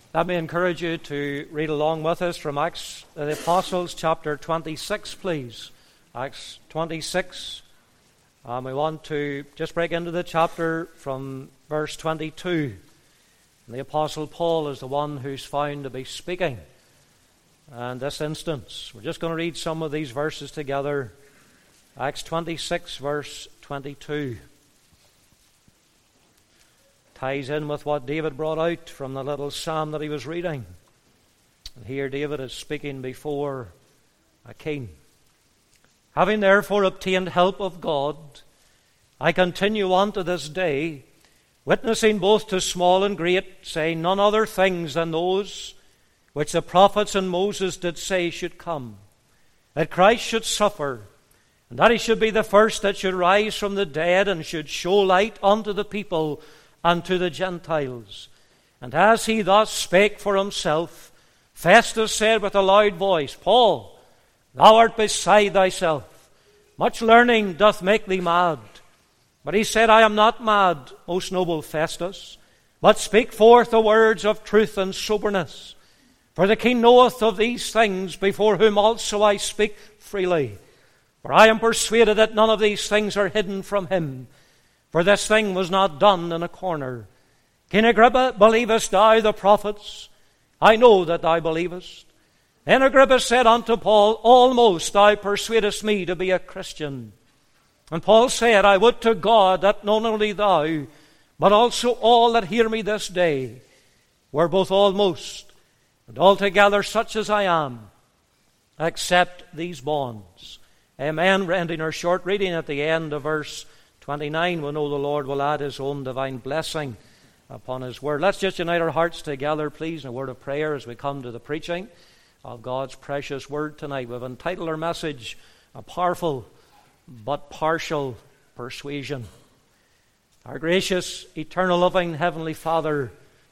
Let me encourage you to read along with us from Acts of the Apostles, chapter 26, please. Acts 26. We want to just break into the chapter from verse 22. And the Apostle Paul is the one who's found to be speaking. And this instance, we're just going to read some of these verses together. Acts 26, verse 22. Ties in with what David brought out from the little psalm that he was reading. And here David is speaking before a king. Having therefore obtained help of God, I continue on to this day, witnessing both to small and great, saying none other things than those which the prophets and Moses did say should come, that Christ should suffer, and that he should be the first that should rise from the dead, and should show light unto the people and to the Gentiles. And as he thus spake for himself, Festus said with a loud voice, Paul, thou art beside thyself. Much learning doth make thee mad. But he said, I am not mad, most noble Festus, but speak forth the words of truth and soberness. For the king knoweth of these things, before whom also I speak freely. For I am persuaded that none of these things are hidden from him. For this thing was not done in a corner. King Agrippa, believest thou the prophets? I know that thou believest. Then Agrippa said unto Paul, almost thou persuadest me to be a Christian. And Paul said, I would to God that not only thou, but also all that hear me this day, were both almost, and altogether such as I am, accept these bonds. Amen. Ending our short reading at the end of verse 29, we know the Lord will add his own divine blessing upon his word. Let's just unite our hearts together, please, in a word of prayer as we come to the preaching of God's precious word tonight. We've entitled our message, A Powerful but Partial Persuasion. Our gracious, eternal, loving Heavenly Father,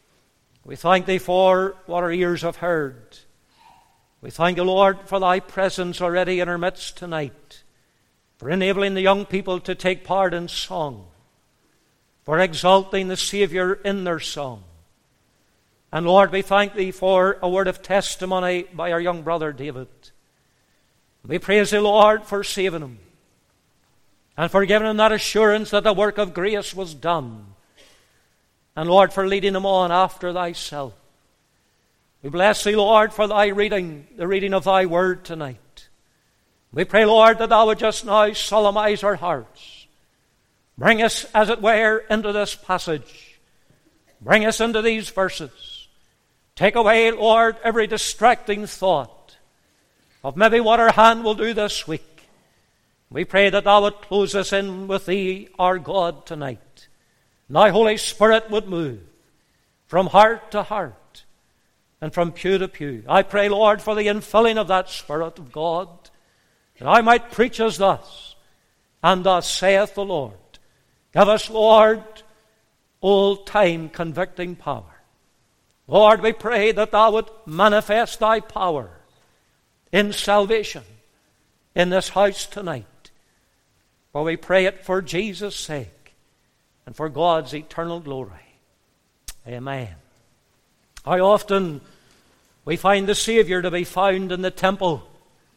we thank thee for what our ears have heard. We thank you, Lord, for thy presence already in our midst tonight, for enabling the young people to take part in song, for exalting the Savior in their song. And Lord, we thank thee for a word of testimony by our young brother David. We praise thee, Lord, for saving him, and for giving him that assurance that the work of grace was done. And Lord, for leading him on after thyself. We bless thee, Lord, for thy reading, the reading of thy word tonight. We pray, Lord, that thou would just now solemnize our hearts. Bring us, as it were, into this passage. Bring us into these verses. Take away, Lord, every distracting thought of maybe what our hand will do this week. We pray that thou would close us in with thee, our God, tonight. And thy Holy Spirit would move from heart to heart and from pew to pew. I pray, Lord, for the infilling of that Spirit of God, that I might preach as thus, and thus saith the Lord. Give us, Lord, old-time convicting power. Lord, we pray that thou would manifest thy power in salvation in this house tonight. For we pray it for Jesus' sake and for God's eternal glory. Amen. How often we find the Savior to be found in the temple.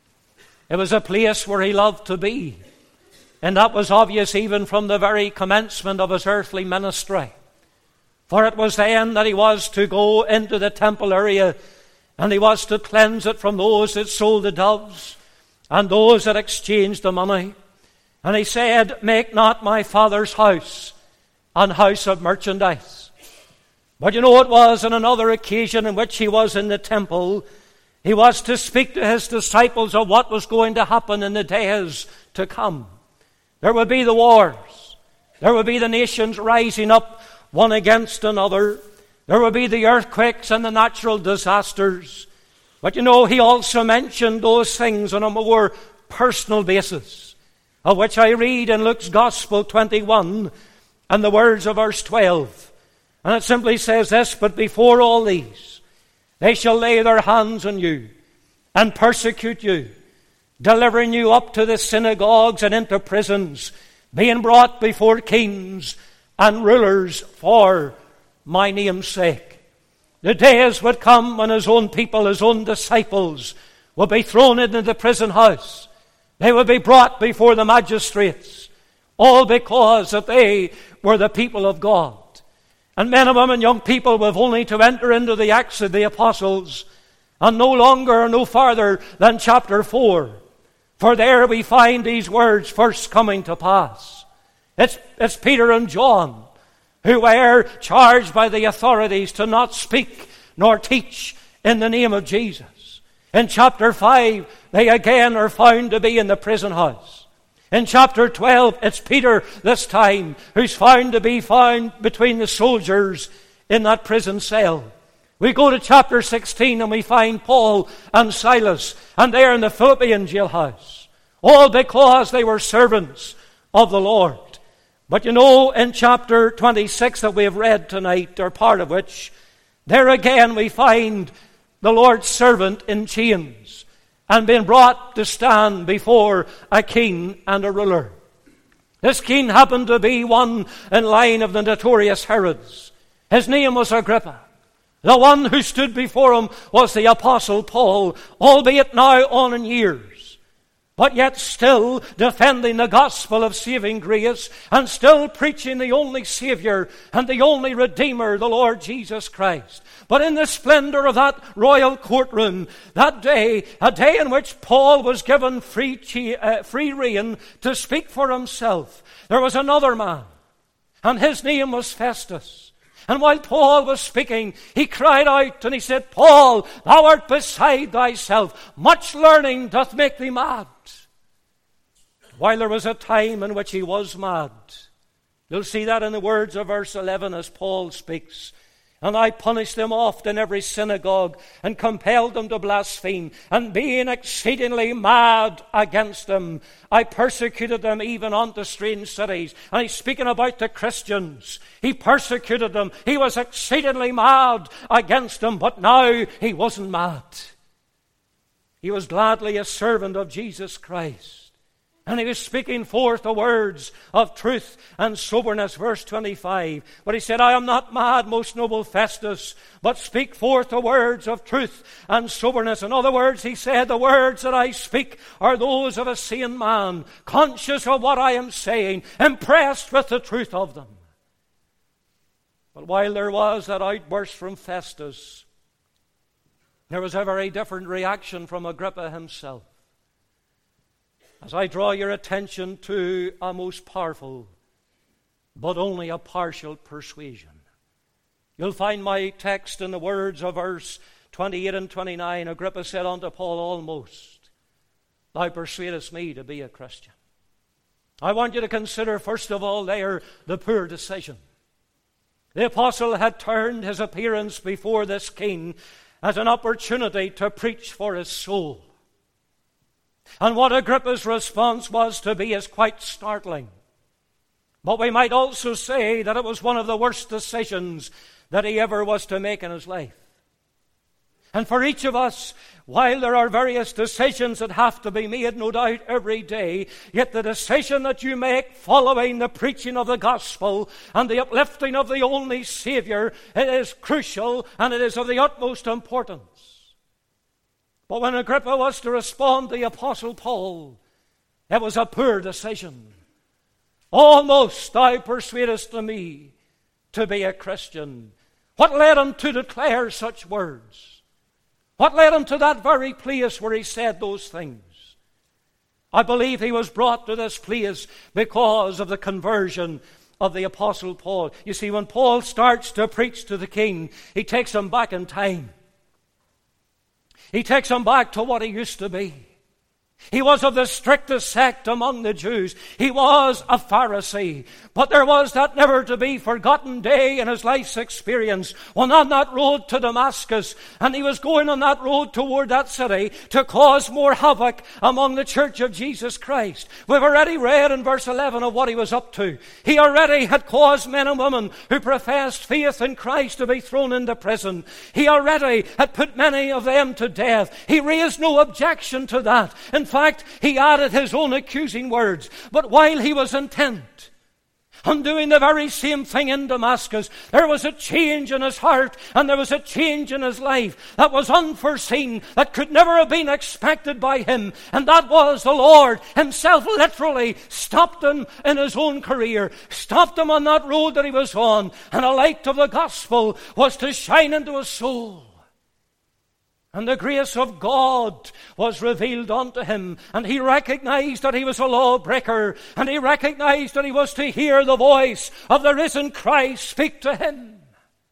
It was a place where he loved to be. And that was obvious even from the very commencement of his earthly ministry. For it was then that he was to go into the temple area, and he was to cleanse it from those that sold the doves and those that exchanged the money. And he said, make not my Father's house an house of merchandise. But you know, it was on another occasion in which he was in the temple, he was to speak to his disciples of what was going to happen in the days to come. There would be the wars. There would be the nations rising up one against another. There would be the earthquakes and the natural disasters. But you know, he also mentioned those things on a more personal basis, of which I read in Luke's Gospel 21 and the words of verse 12. And it simply says this, but before all these, they shall lay their hands on you and persecute you, delivering you up to the synagogues and into prisons, being brought before kings and rulers for my name's sake. The days would come when his own people, his own disciples, would be thrown into the prison house. They would be brought before the magistrates, all because that they were the people of God. And men and women, young people, have only to enter into the Acts of the Apostles, and no longer or no farther than chapter 4. For there we find these words first coming to pass. It's Peter and John who were charged by the authorities to not speak nor teach in the name of Jesus. In chapter 5, they again are found to be in the prison house. In chapter 12, it's Peter this time who's found to be found between the soldiers in that prison cell. We go to chapter 16 and we find Paul and Silas, and they're in the Philippian jailhouse. All because they were servants of the Lord. But you know, in chapter 26 that we have read tonight, or part of which, there again we find the Lord's servant in chains and being brought to stand before a king and a ruler. This king happened to be one in line of the notorious Herods. His name was Agrippa. The one who stood before him was the Apostle Paul, albeit now on in years, but yet still defending the gospel of saving grace and still preaching the only Savior and the only Redeemer, the Lord Jesus Christ. But in the splendor of that royal courtroom, that day, a day in which Paul was given free rein to speak for himself, there was another man, and his name was Festus. And while Paul was speaking, he cried out and he said, Paul, thou art beside thyself. Much learning doth make thee mad. While there was a time in which he was mad. You'll see that in the words of verse 11 as Paul speaks. And I punished them oft in every synagogue, and compelled them to blaspheme. And being exceedingly mad against them, I persecuted them even unto strange cities. And he's speaking about the Christians. He persecuted them. He was exceedingly mad against them, but now he wasn't mad. He was gladly a servant of Jesus Christ. And he was speaking forth the words of truth and soberness, verse 25. But he said, I am not mad, most noble Festus, but speak forth the words of truth and soberness. In other words, he said, the words that I speak are those of a sane man, conscious of what I am saying, impressed with the truth of them. But while there was that outburst from Festus, there was a very different reaction from Agrippa himself. As I draw your attention to a most powerful, but only a partial persuasion. You'll find my text in the words of verse 28 and 29. Agrippa said unto Paul, almost, thou persuadest me to be a Christian. I want you to consider, first of all, there the poor decision. The apostle had turned his appearance before this king as an opportunity to preach for his soul. And what Agrippa's response was to be is quite startling. But we might also say that it was one of the worst decisions that he ever was to make in his life. And for each of us, while there are various decisions that have to be made, no doubt, every day, yet the decision that you make following the preaching of the gospel and the uplifting of the only Savior, it is crucial and it is of the utmost importance. But when Agrippa was to respond to the Apostle Paul, it was a poor decision. Almost thou persuadest me to be a Christian. What led him to declare such words? What led him to that very place where he said those things? I believe he was brought to this place because of the conversion of the Apostle Paul. You see, when Paul starts to preach to the king, he takes him back in time. He takes him back to what he used to be. He was of the strictest sect among the Jews. He was a Pharisee. But there was that never to be forgotten day in his life's experience when on that road to Damascus, and he was going on that road toward that city to cause more havoc among the church of Jesus Christ. We've already read in verse 11 of what he was up to. He already had caused men and women who professed faith in Christ to be thrown into prison. He already had put many of them to death. He raised no objection to that. In fact, he added his own accusing words. But while he was intent and doing the very same thing in Damascus. There was a change in his heart, and there was a change in his life that was unforeseen, that could never have been expected by him. And that was the Lord himself literally stopped him in his own career, stopped him on that road that he was on, and a light of the gospel was to shine into his soul. And the grace of God was revealed unto him, and he recognized that he was a lawbreaker, and he recognized that he was to hear the voice of the risen Christ speak to him.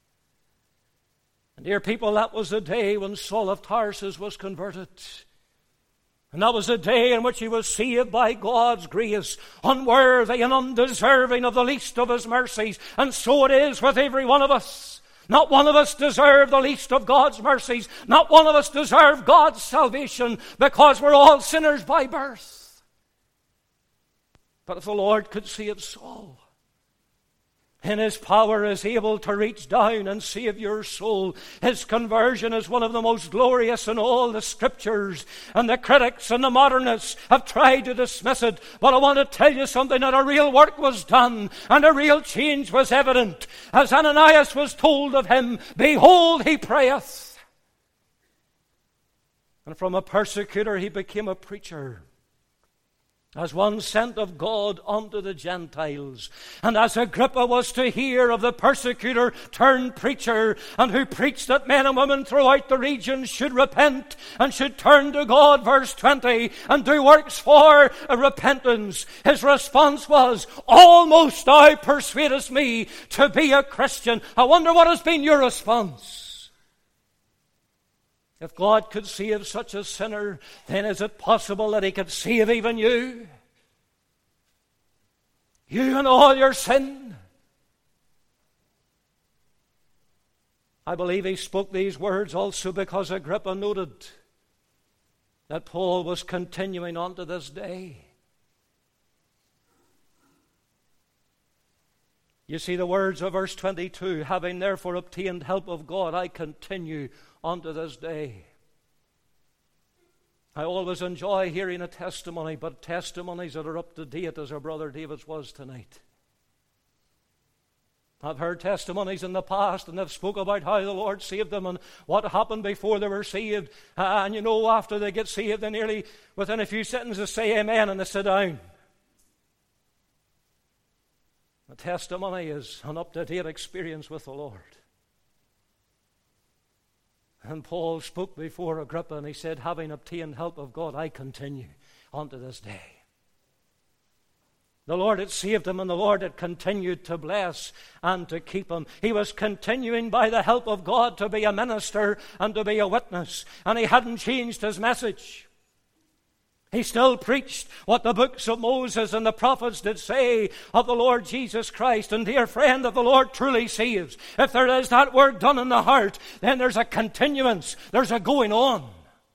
And dear people, that was the day when Saul of Tarsus was converted. And that was the day in which he was saved by God's grace, unworthy and undeserving of the least of his mercies. And so it is with every one of us. Not one of us deserve the least of God's mercies. Not one of us deserve God's salvation, because we're all sinners by birth. But if the Lord could save Saul, in his power is able to reach down and save your soul. His conversion is one of the most glorious in all the scriptures, and the critics and the modernists have tried to dismiss it. But I want to tell you something, that a real work was done and a real change was evident. As Ananias was told of him, behold, he prayeth. And from a persecutor he became a preacher, as one sent of God unto the Gentiles. And as Agrippa was to hear of the persecutor turned preacher, and who preached that men and women throughout the region should repent and should turn to God, verse 20, and do works for repentance, his response was, almost thou persuadest me to be a Christian. I wonder what has been your response. If God could save such a sinner, then is it possible that he could save even you? You and all your sin? I believe he spoke these words also because Agrippa noted that Paul was continuing on to this day. You see the words of verse 22, having therefore obtained help of God, I continue unto this day. I always enjoy hearing a testimony, but testimonies that are up to date, as our brother David's was tonight. I've heard testimonies in the past, and they've spoke about how the Lord saved them and what happened before they were saved. And you know, after they get saved, they nearly, within a few sentences, say amen and they sit down. A testimony is an up-to-date experience with the Lord. And Paul spoke before Agrippa, and he said, having obtained help of God, I continue unto this day. The Lord had saved him, and the Lord had continued to bless and to keep him. He was continuing by the help of God to be a minister and to be a witness. And he hadn't changed his message. He still preached what the books of Moses and the prophets did say of the Lord Jesus Christ. And dear friend, if the Lord truly saves, if there is that work done in the heart, then there's a continuance, there's a going on.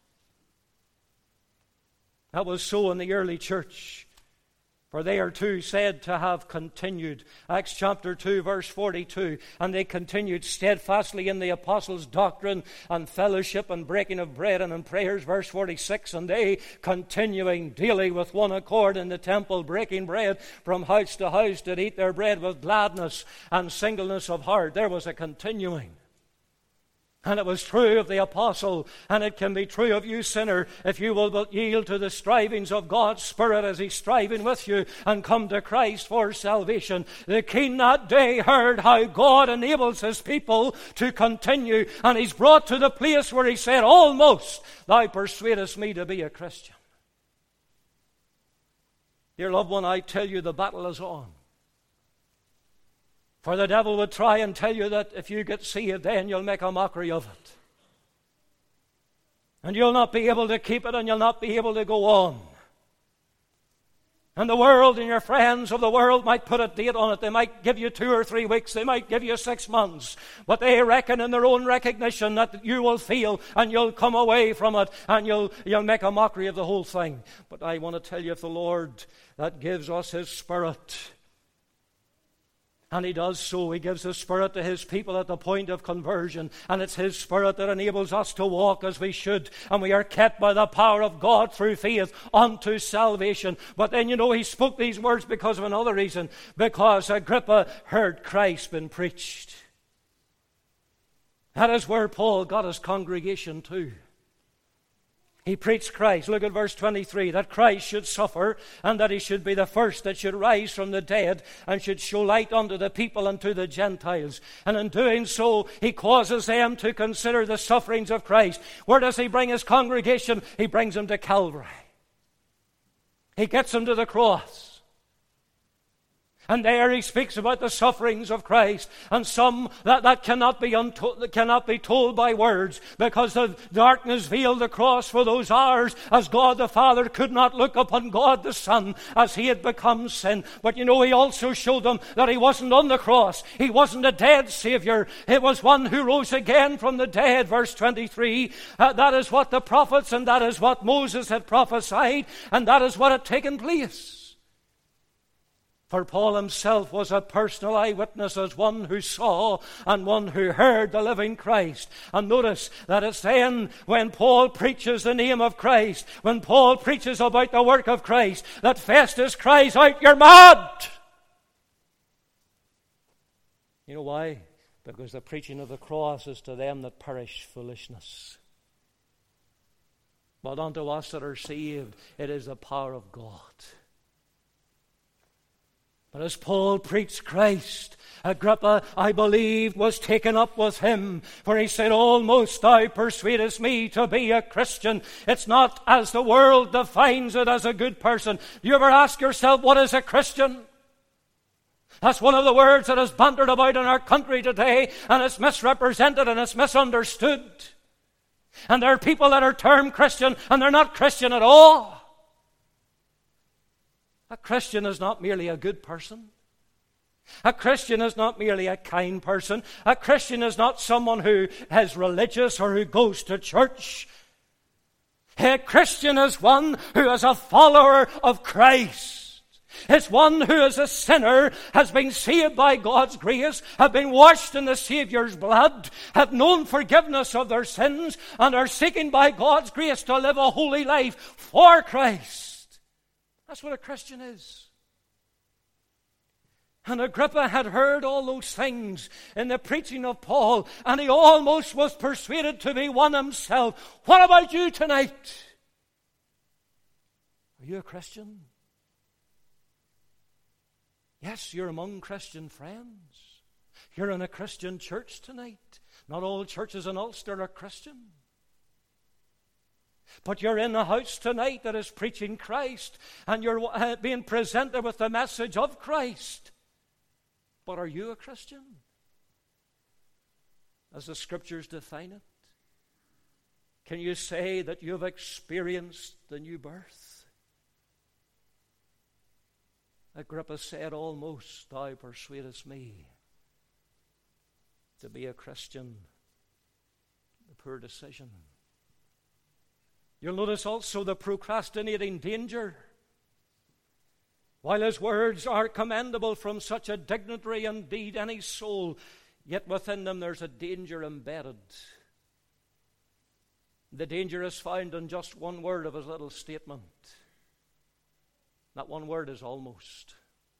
That was so in the early church. For they are too said to have continued. Acts chapter 2 verse 42. And they continued steadfastly in the apostles' doctrine and fellowship and breaking of bread and in prayers, verse 46. And they continuing daily with one accord in the temple, breaking bread from house to house, did eat their bread with gladness and singleness of heart. There was a continuing. And it was true of the apostle, and it can be true of you, sinner, if you will but yield to the strivings of God's Spirit as He's striving with you and come to Christ for salvation. The king that day heard how God enables His people to continue, and He's brought to the place where He said, almost thou persuadest me to be a Christian. Dear loved one, I tell you, the battle is on. For the devil would try and tell you that if you get saved, then you'll make a mockery of it. And you'll not be able to keep it, and you'll not be able to go on. And the world and your friends of the world might put a date on it. They might give you 2 or 3 weeks. They might give you 6 months. But they reckon in their own recognition that you will feel and you'll come away from it and you'll make a mockery of the whole thing. But I want to tell you, if the Lord that gives us His Spirit And he does so. He gives the Spirit to his people at the point of conversion. And it's his Spirit that enables us to walk as we should. And we are kept by the power of God through faith unto salvation. But then, he spoke these words because of another reason. Because Agrippa heard Christ been preached. That is where Paul got his congregation too. He preached Christ. Look at verse 23. That Christ should suffer, and that he should be the first that should rise from the dead, and should show light unto the people and to the Gentiles. And in doing so, he causes them to consider the sufferings of Christ. Where does he bring his congregation? He brings them to Calvary. He gets them to the cross. And there he speaks about the sufferings of Christ, and some that cannot be told by words, because the darkness veiled the cross for those hours, as God the Father could not look upon God the Son, as he had become sin. But he also showed them that he wasn't on the cross. He wasn't a dead Savior. It was one who rose again from the dead. Verse 23, that is what the prophets and that is what Moses had prophesied, and that is what had taken place. For Paul himself was a personal eyewitness, as one who saw and one who heard the living Christ. And notice that it's then when Paul preaches the name of Christ, when Paul preaches about the work of Christ, that Festus cries out, "You're mad!" You know why? Because the preaching of the cross is to them that perish foolishness. But unto us that are saved, it is the power of God. But as Paul preached Christ, Agrippa, I believe, was taken up with him. For he said, "Almost thou persuadest me to be a Christian." It's not as the world defines it, as a good person. You ever ask yourself, what is a Christian? That's one of the words that is bantered about in our country today, and it's misrepresented and it's misunderstood. And there are people that are termed Christian, and they're not Christian at all. A Christian is not merely a good person. A Christian is not merely a kind person. A Christian is not someone who is religious or who goes to church. A Christian is one who is a follower of Christ. It's one who is a sinner, has been saved by God's grace, have been washed in the Saviour's blood, have known forgiveness of their sins, and are seeking by God's grace to live a holy life for Christ. That's what a Christian is. And Agrippa had heard all those things in the preaching of Paul, and he almost was persuaded to be one himself. What about you tonight? Are you a Christian? Yes, you're among Christian friends. You're in a Christian church tonight. Not all churches in Ulster are Christian. But you're in a house tonight that is preaching Christ, and you're being presented with the message of Christ. But are you a Christian, as the Scriptures define it? Can you say that you've experienced the new birth? Agrippa said, "Almost thou persuadest me to be a Christian." A poor decision. You'll notice also the procrastinating danger. While his words are commendable from such a dignitary, indeed any soul, yet within them there's a danger embedded. The danger is found in just one word of his little statement. That one word is almost.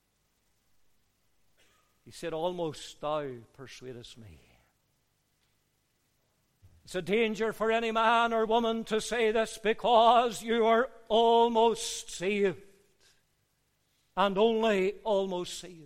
He said, "Almost thou persuadest me." It's a danger for any man or woman to say this, because you are almost saved, and only almost saved.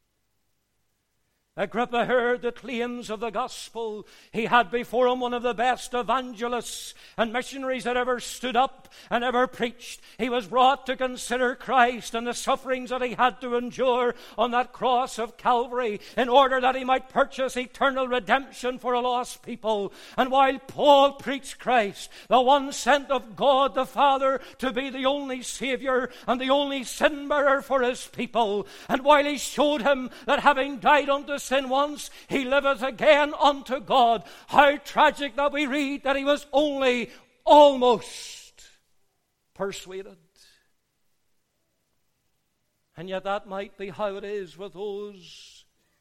Agrippa heard the claims of the gospel. He had before him one of the best evangelists and missionaries that ever stood up and ever preached. He was brought to consider Christ and the sufferings that he had to endure on that cross of Calvary in order that he might purchase eternal redemption for a lost people. And while Paul preached Christ, the one sent of God the Father to be the only Savior and the only sin bearer for his people, and while he showed him that having died unto sin once, he liveth again unto God, how tragic that we read that he was only almost persuaded. And yet that might be how it is with those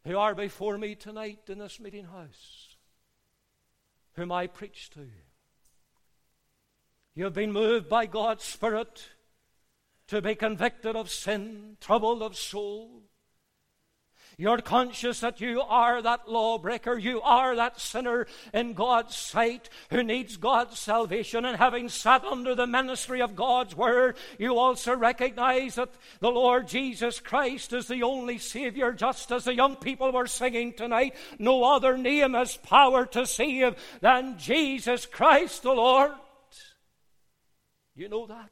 who are before me tonight in this meeting house, whom I preach to. You have been moved by God's Spirit to be convicted of sin, troubled of soul. You're conscious that you are that lawbreaker, you are that sinner in God's sight who needs God's salvation. And having sat under the ministry of God's Word, you also recognize that the Lord Jesus Christ is the only Savior, just as the young people were singing tonight. No other name has power to save than Jesus Christ the Lord. You know that.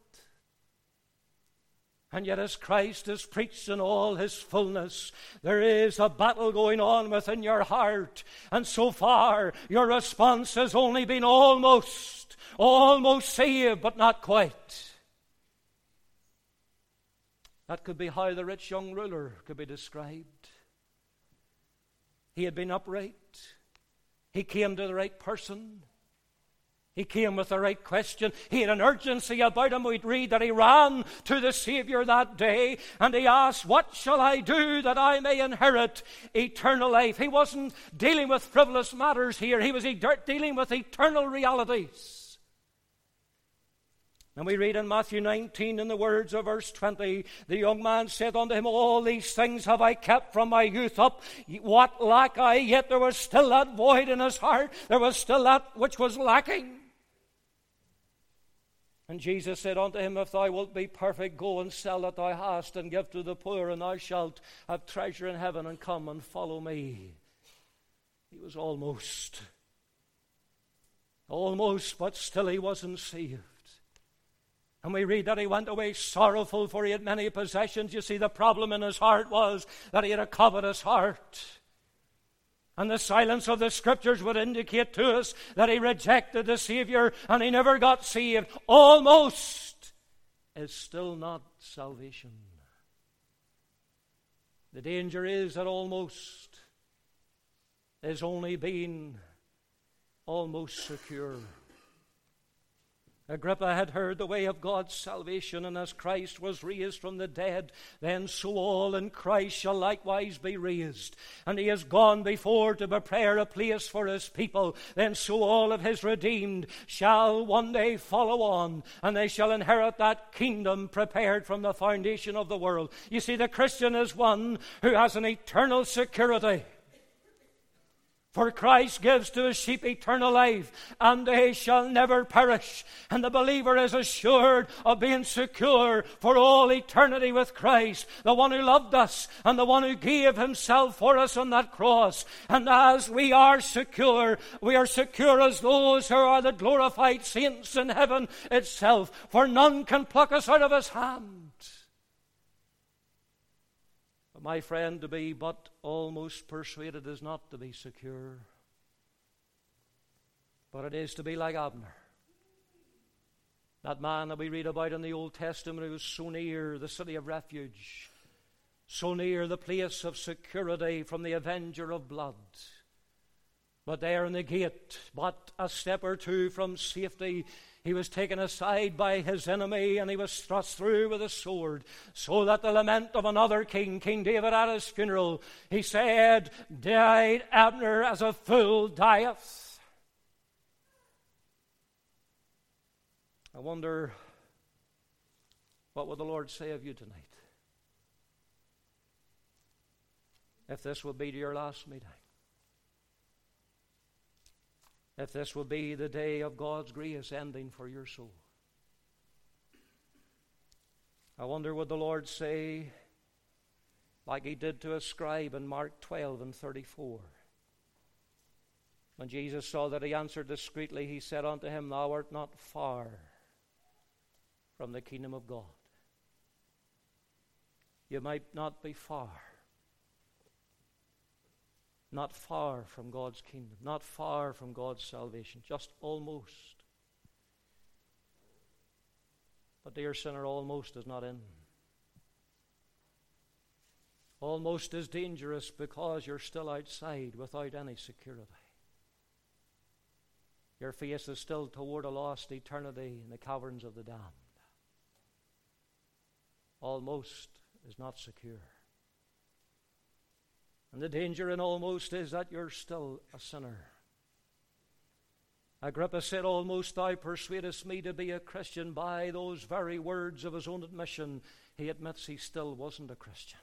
And yet as Christ is preached in all his fullness, there is a battle going on within your heart. And so far, your response has only been almost saved, but not quite. That could be how the rich young ruler could be described. He had been upright. He came to the right person. He came with the right question. He had an urgency about him. We'd read that he ran to the Savior that day and he asked, what shall I do that I may inherit eternal life? He wasn't dealing with frivolous matters here. He was dealing with eternal realities. And we read in Matthew 19 in the words of verse 20, the young man said unto him, all these things have I kept from my youth up. What lack I? Yet there was still that void in his heart. There was still that which was lacking. And Jesus said unto him, if thou wilt be perfect, go and sell that thou hast, and give to the poor, and thou shalt have treasure in heaven, and come and follow me. He was almost, but still he wasn't saved. And we read that he went away sorrowful, for he had many possessions. You see, the problem in his heart was that he had a covetous heart. And the silence of the Scriptures would indicate to us that he rejected the Savior and he never got saved. Almost is still not salvation. The danger is that almost is only being almost secure. Agrippa had heard the way of God's salvation, and as Christ was raised from the dead, then so all in Christ shall likewise be raised. And he has gone before to prepare a place for his people. Then so all of his redeemed shall one day follow on, and they shall inherit that kingdom prepared from the foundation of the world. You see, the Christian is one who has an eternal security. For Christ gives to his sheep eternal life, and they shall never perish. And the believer is assured of being secure for all eternity with Christ, the one who loved us and the one who gave himself for us on that cross. And as we are secure as those who are the glorified saints in heaven itself, for none can pluck us out of his hand. But my friend, to be but almost persuaded is not to be secure, but it is to be like Abner, that man that we read about in the Old Testament who was so near the city of refuge, so near the place of security from the avenger of blood. But there in the gate, but a step or two from safety, he was taken aside by his enemy, and he was thrust through with a sword, so that the lament of another king, King David, at his funeral, he said, died Abner as a fool dieth. I wonder, what would the Lord say of you tonight? If this would be your last meeting. If this will be the day of God's grace ending for your soul. I wonder, would the Lord say, like he did to a scribe in Mark 12 and 34. When Jesus saw that he answered discreetly, he said unto him, thou art not far from the kingdom of God. You might not be far. Not far from God's kingdom, not far from God's salvation, just almost. But dear sinner, almost is not in. Almost is dangerous because you're still outside without any security. Your face is still toward a lost eternity in the caverns of the damned. Almost is not secure. And the danger in almost is that you're still a sinner. Agrippa said, almost thou persuadest me to be a Christian. By those very words of his own admission, he admits he still wasn't a Christian.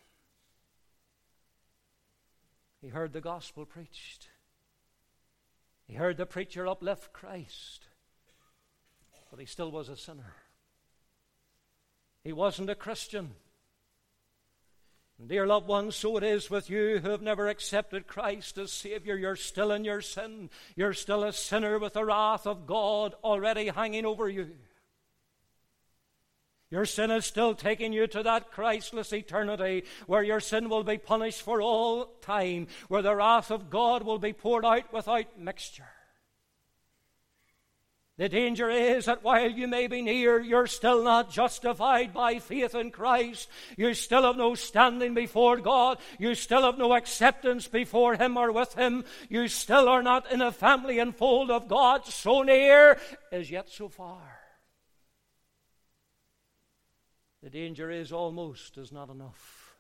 He heard the gospel preached. He heard the preacher uplift Christ. But he still was a sinner. He wasn't a Christian. And dear loved ones, so it is with you who have never accepted Christ as Savior. You're still in your sin. You're still a sinner with the wrath of God already hanging over you. Your sin is still taking you to that Christless eternity where your sin will be punished for all time, where the wrath of God will be poured out without mixture. The danger is that while you may be near, you're still not justified by faith in Christ. You still have no standing before God. You still have no acceptance before Him or with Him. You still are not in a family and fold of God. So near is yet so far. The danger is almost is not enough.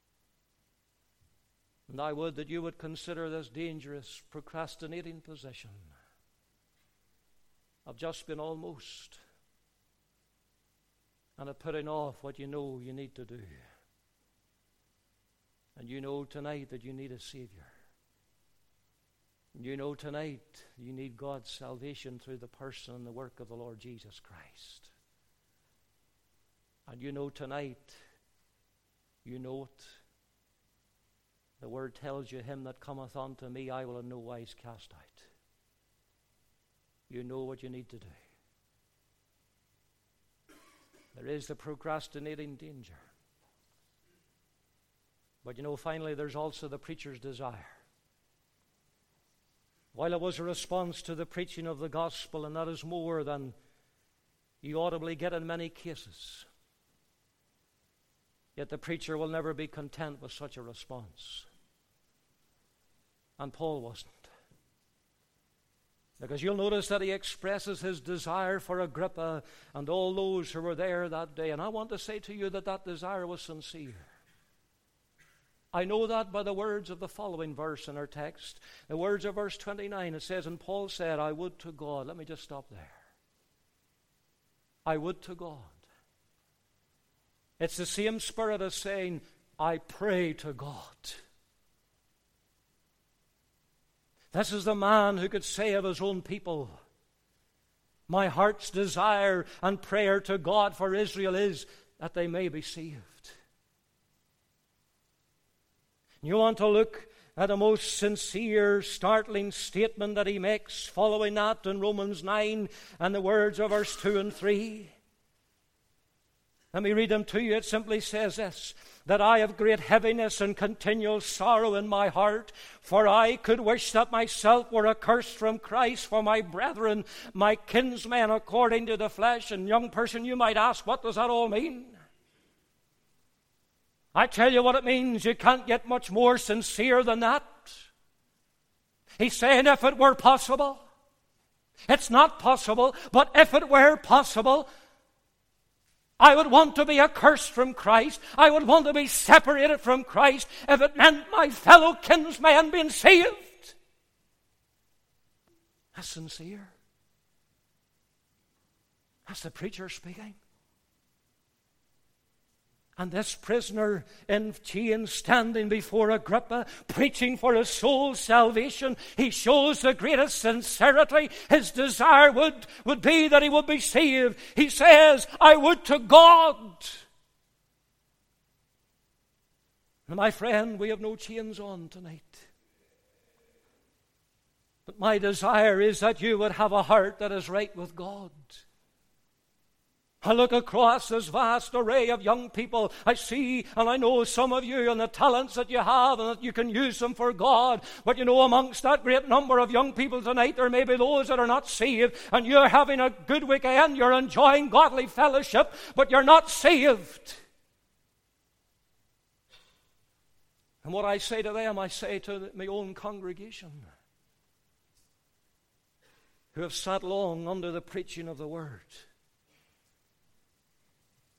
And I would that you would consider this dangerous procrastinating position. I've just been almost, and of putting off what you know you need to do. And you know tonight that you need a Savior. And you know tonight you need God's salvation through the person and the work of the Lord Jesus Christ. And you know tonight, you know it. The Word tells you, him that cometh unto me I will in no wise cast out. You know what you need to do. There is the procrastinating danger. But you know, finally, there's also the preacher's desire. While it was a response to the preaching of the gospel, and that is more than you audibly get in many cases, yet the preacher will never be content with such a response. And Paul wasn't. Because you'll notice that he expresses his desire for Agrippa and all those who were there that day. And I want to say to you that that desire was sincere. I know that by the words of the following verse in our text. The words of verse 29, it says, and Paul said, I would to God. Let me just stop there. I would to God. It's the same spirit as saying, I pray to God. This is the man who could say of his own people, my heart's desire and prayer to God for Israel is that they may be saved. You want to look at a most sincere, startling statement that he makes following that in Romans 9 and the words of verse 2 and 3. Let me read them to you. It simply says this, that I have great heaviness and continual sorrow in my heart, for I could wish that myself were accursed from Christ for my brethren, my kinsmen according to the flesh. And young person, you might ask, what does that all mean? I tell you what it means. You can't get much more sincere than that. He's saying if it were possible. It's not possible, but if it were possible, I would want to be accursed from Christ. I would want to be separated from Christ if it meant my fellow kinsmen being saved. That's sincere. That's the preacher speaking. And this prisoner in chains standing before Agrippa, preaching for his soul's salvation, he shows the greatest sincerity. His desire would be that he would be saved. He says, I would to God. And my friend, we have no chains on tonight. But my desire is that you would have a heart that is right with God. I look across this vast array of young people. I see and I know some of you and the talents that you have and that you can use them for God. But you know, amongst that great number of young people tonight, there may be those that are not saved. And you're having a good weekend. You're enjoying godly fellowship, but you're not saved. And what I say to them, I say to my own congregation who have sat long under the preaching of the Word.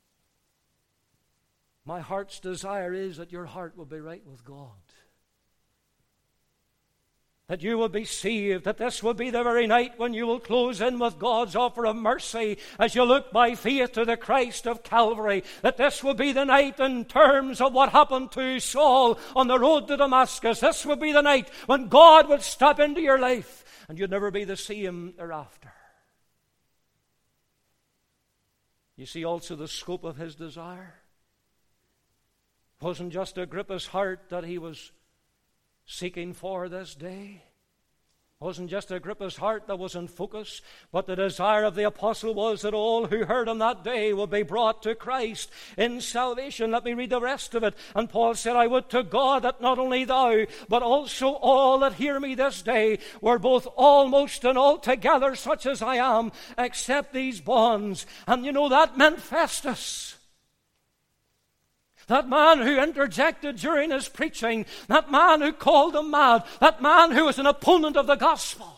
My heart's desire is that your heart will be right with God. that you will be saved, that this will be the very night when you will close in with God's offer of mercy as you look by faith to the Christ of Calvary, that this will be the night in terms of what happened to Saul on the road to Damascus. This will be the night when God will step into your life and you'll never be the same thereafter. You see also the scope of his desire. It wasn't just Agrippa's heart that he was seeking for this day. It wasn't just Agrippa's heart that was in focus, but the desire of the apostle was that all who heard him that day would be brought to Christ in salvation. Let me read the rest of it. And Paul said, I would to God that not only thou, but also all that hear me this day were both almost and altogether such as I am, except these bonds. And you know, that meant Festus. That man who interjected during his preaching, that man who called him mad, that man who was an opponent of the gospel.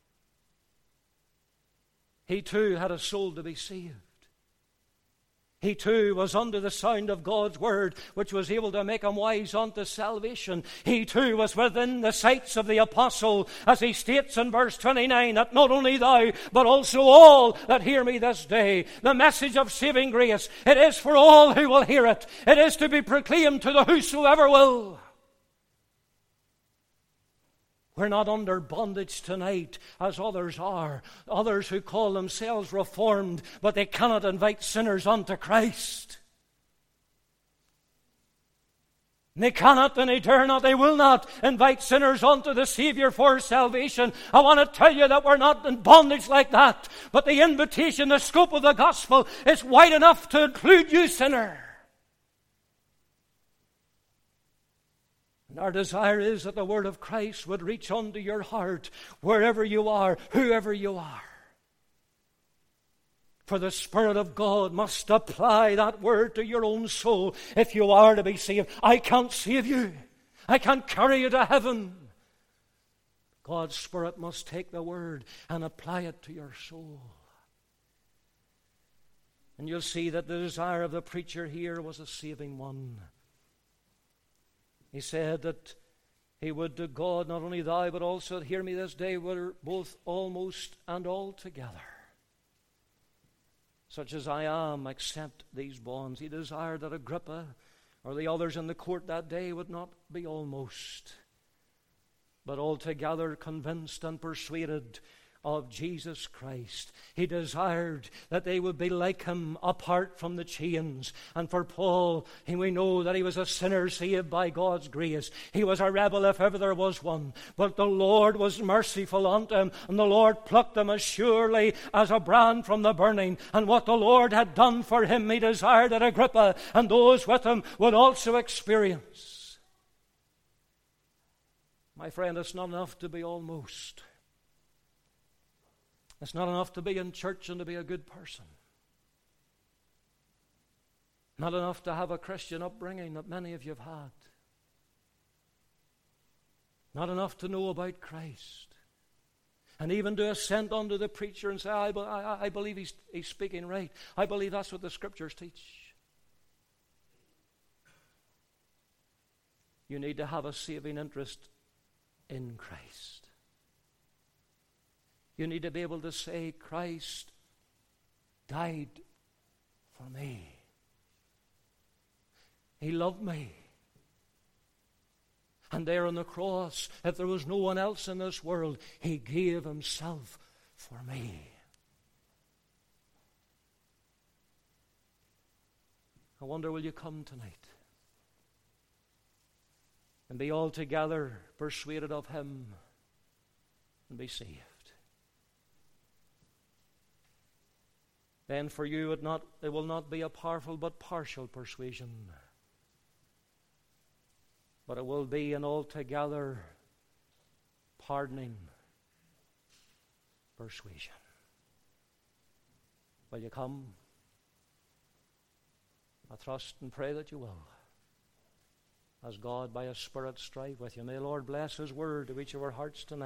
He too had a soul to be saved. He too was under the sound of God's word, which was able to make him wise unto salvation. He too was within the sights of the apostle, as he states in verse 29, that not only thou, but also all that hear me this day. The message of saving grace, it is for all who will hear it. It is to be proclaimed to the whosoever will. We're not under bondage tonight as others are. Others who call themselves reformed, but they cannot invite sinners unto Christ. They cannot and they dare not, they will not invite sinners unto the Savior for salvation. I want to tell you that we're not in bondage like that. But the invitation, the scope of the gospel is wide enough to include you, sinner. And our desire is that the word of Christ would reach unto your heart, wherever you are, whoever you are. For the Spirit of God must apply that word to your own soul if you are to be saved. I can't save you. I can't carry you to heaven. God's Spirit must take the word and apply it to your soul. And you'll see that the desire of the preacher here was a saving one. He said that he would to God, not only thou, but also that hear me this day were both almost and altogether such as I am, except these bonds. He desired that Agrippa or the others in the court that day would not be almost, but altogether convinced and persuaded of Jesus Christ. He desired that they would be like him apart from the chains. And for Paul, we know that he was a sinner saved by God's grace. He was a rebel if ever there was one. But the Lord was merciful unto him, and the Lord plucked him as surely as a brand from the burning. And what the Lord had done for him, he desired that Agrippa and those with him would also experience. My friend, it's not enough to be almost. It's not enough to be in church and to be a good person. Not enough to have a Christian upbringing that many of you have had. Not enough to know about Christ. And even to assent unto the preacher and say, I believe he's speaking right. I believe that's what the Scriptures teach. You need to have a saving interest in Christ. You need to be able to say, Christ died for me. He loved me. And there on the cross, if there was no one else in this world, he gave himself for me. I wonder, will you come tonight and be altogether persuaded of him and be saved? Then for you it will not be a powerful but partial persuasion, but it will be an altogether pardoning persuasion. Will you come? I trust and pray that you will, as God by His Spirit strive with you. May the Lord bless His word to each of our hearts tonight.